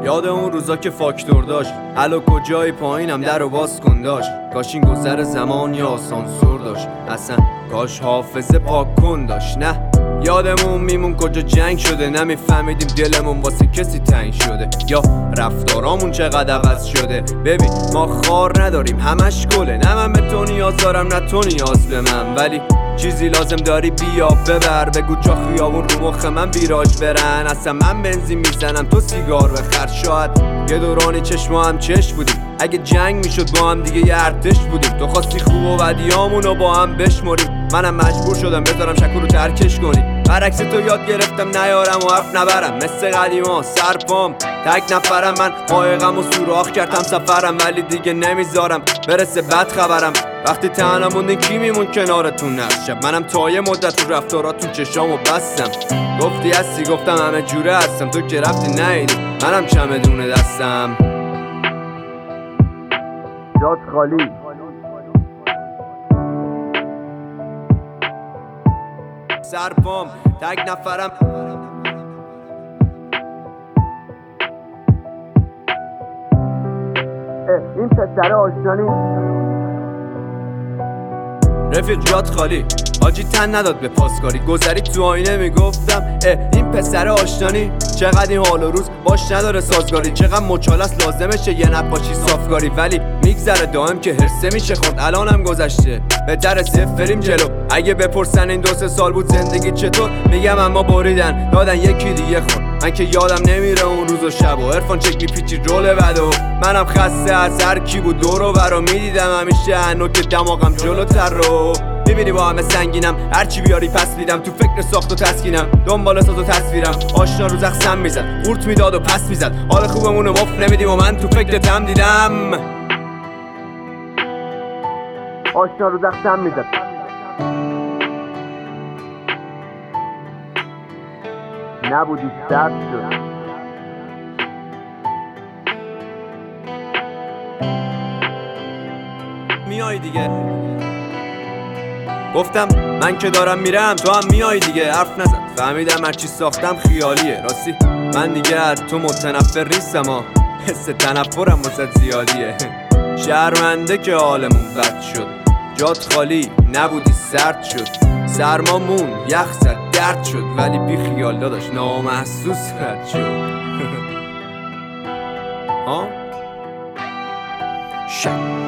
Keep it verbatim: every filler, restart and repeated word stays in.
یاد اون روزا که فاکتور داشت الو کجای پایینم در رو باز کن داشت. کاش این گذر زمان یا آسانسور داشت، اصلا کاش حافظه پاک کن داشت. نه یادمون میمون کجا جنگ شده، نمیفهمیدیم دلمون واسه کسی تنگ شده، یا رفتارامون چقدر عوض شده. ببین ما خار نداریم همش گله، نه من به تو نیاز دارم نه تو نیاز به من، ولی چیزی لازم داری بیا ببر. بگو جا خیابون رو مخ من ویراج برن، اصلا من بنزین میزنم تو سیگار بخر. شاید یه دورانی چشما هم چش بودیم، اگه جنگ میشد با هم دیگه یه ارتش بودیم. تو خواستی خوب و بدیامونو با هم بشمریم، منم مجبور شدم بذارم شکو رو ترکش کنی. برعکس تو یاد گرفتم نیارم و حرف نبرم، مثل قدیما سرپام تک نفرم. من قایقم و سوراخ کردم سفرم، ولی دیگه نمیذارم برسه بد خبرم. وقتی تنها موندین کی میمون کنارتون هر شب؟ منم تا یه مدت رو رفتاراتون چشامو بستم. گفتی هستی گفتم همه جوره هستم، تو که رفتی نیدی منم چمدونه دستم. جات خالی سرپام تک نفرم. این پسر آشنانی رفیق جات خالی، حاجی تن نداد به پاسکاری. گذری تو آینه میگفتم اه این پسر آشنانی چقدر این حال و روز باش نداره سازگاری. چقدر مچالست لازمشه یه نباشی صافگاری، ولی میگذره دائم که هرسه میشه خورد. الانم گذشته بهتره صفر بریم جلو. اگه بپرسن این دو سه سال بود زندگی چطور، میگم اما بریدن دادن یکی دیگه خورد. من که یادم نمیره اون روز و شب و عرفان چک میپیچی رول بد و منم خسته از هر کی بود دور و برا. میدیدم همیشه هنو که دماغم جلوتر رو میبینی با همه سنگینم، هرچی بیاری پس میدم. تو فکر ساخت و تسکینم، دنبال ساز و تصویرم. آشنا رو زخم میزد قورت میداد و پس میزد، حال خوبمونو مفت نمیدیم و من تو فکرتم دیدم. آشنا رو زخم میزد نبودی سرد شد. میای دیگه گفتم من که دارم میرم تو هم میای دیگه. حرف نزد فهمیدم هرچی ساختم خیالیه. راستی من دیگه از تو متنفر نیستم ها، حس تنفرم واسه زیادیه. شرمنده که حالمون بد شد، جات خالی نبودی سرد شد. سرمامون یخ زد درد شد، ولی بی خیال داداش نامحسوس رد شد. ها شک